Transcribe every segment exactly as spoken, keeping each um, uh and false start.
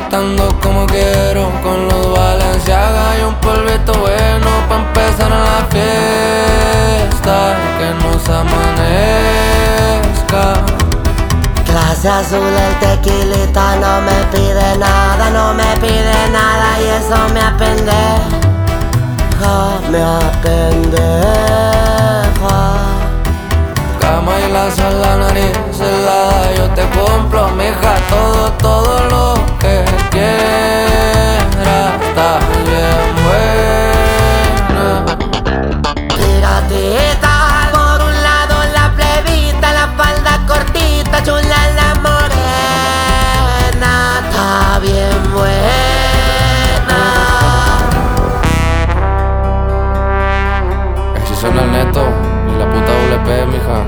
gastando como quiero, con los Balenciaga y un polvito bueno pa' empezar en la fiesta, que nos amanezca. Clase azul, el tequilita no me pide nada, no me pide nada y eso me apendeja, me apendeja. Cama y la sala, nariz helada, yo te compro, mija, todo, todo lo que quieras, estás bien buena. Piratita, por un lado la plebita, la falda cortita, chula la morena, está bien buena. Así suena el neto y la puta doble P, mija.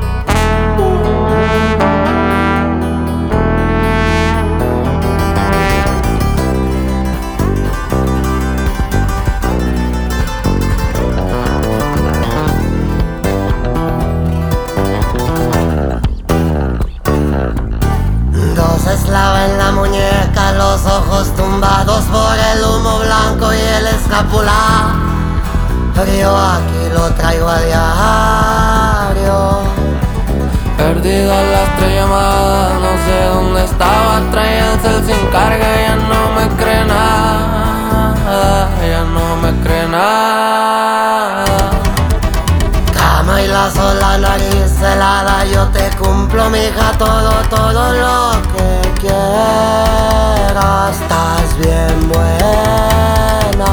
Dos esclavos en la muñeca, los ojos tumbados por el humo blanco y el escapular. Frío aquí lo traigo a diario. Perdida la estrella amada, no sé dónde estaba, traía el cel sin carga, ya no me cree nada, ya no me cree nada. Cama y la sola, nariz helada, yo te cumplo, mija, todo, todo lo que quieras, estás bien buena.